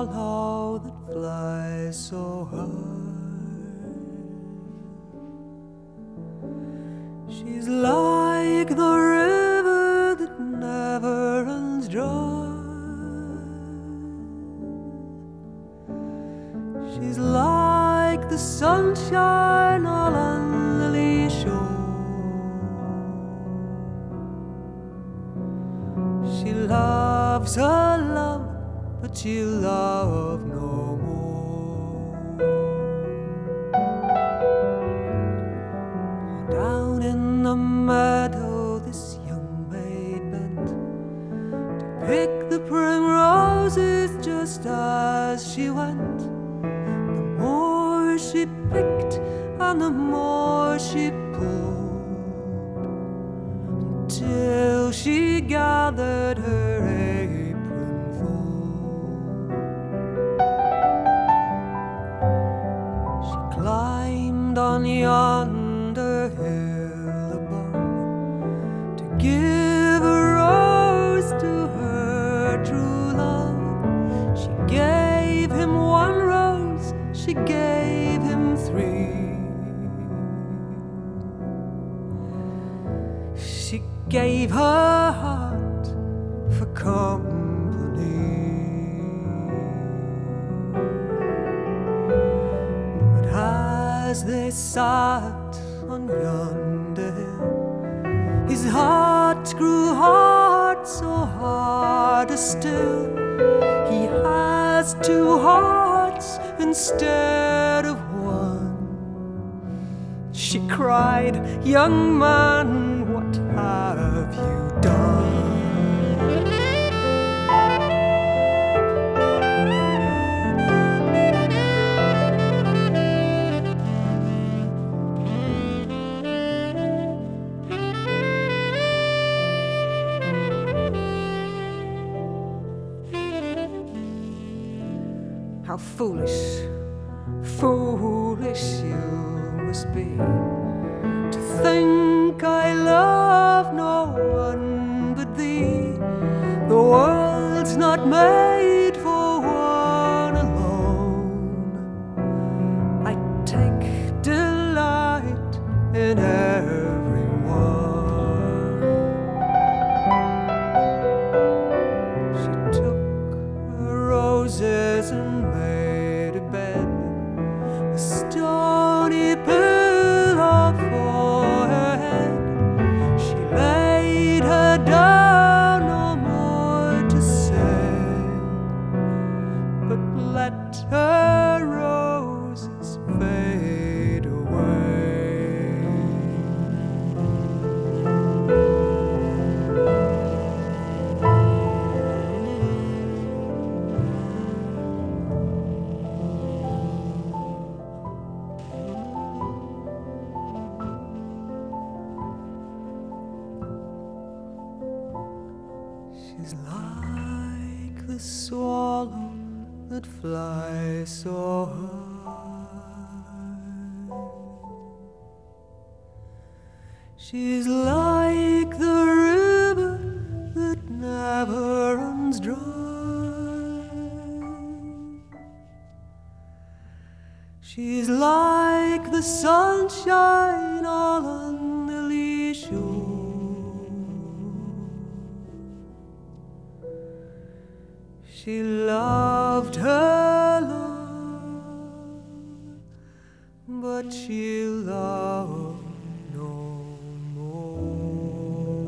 swallow that flies so high. She's like the river that never runs dry. She's like the sunshine all on the lee shore. She loves her love, but she'll love no more. Down in the meadow this young maid bent to pick the primroses just as she went. The more she picked and the more she pulled, until she gathered her apron full. She climbed on yonder hill above to give a rose to her true love. She gave him one rose, she gave him three. She gave her heart for company. But as they sat on yonder hill, his heart grew hard, so hard still. He has two hearts instead of one. She cried, "Young man, what have you done?" How foolish, foolish you must be to think I love no one but thee. The world's not made for one alone. I take delight in everyone. She took her roses and made a bed, a stony pillow for her head. She laid her down, no more to say, but let her roses fade away. She's like the swallow that flies so high. She's like the river that never runs dry. She's like the sunshine all on the lee shore. She loved her love, but she'll love no more.